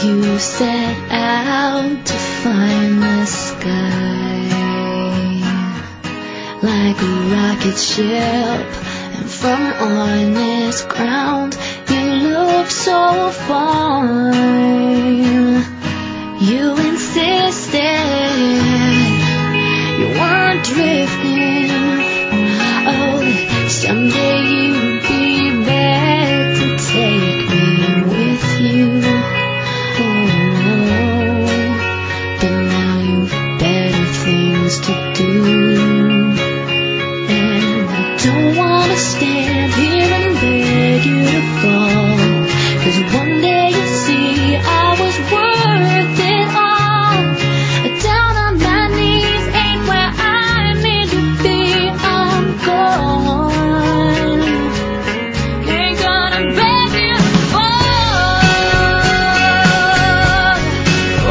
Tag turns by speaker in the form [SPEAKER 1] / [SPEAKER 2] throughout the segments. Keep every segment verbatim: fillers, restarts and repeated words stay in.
[SPEAKER 1] You set out to find the sky like a rocket ship, and from honest ground you look so fine. You insisted you weren't drifting. Oh, someday you'd be back to take me with you. To do, and I don't wanna stand here and beg you to fall, 'cause one day you'll see I was worth it all. Down on my knees ain't where I need to be. I'm gone, ain't gonna beg you to fall. Oh,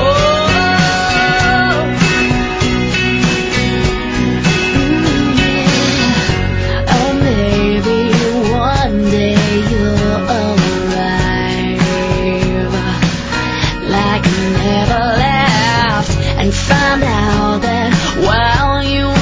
[SPEAKER 1] like I never left, and find out that while you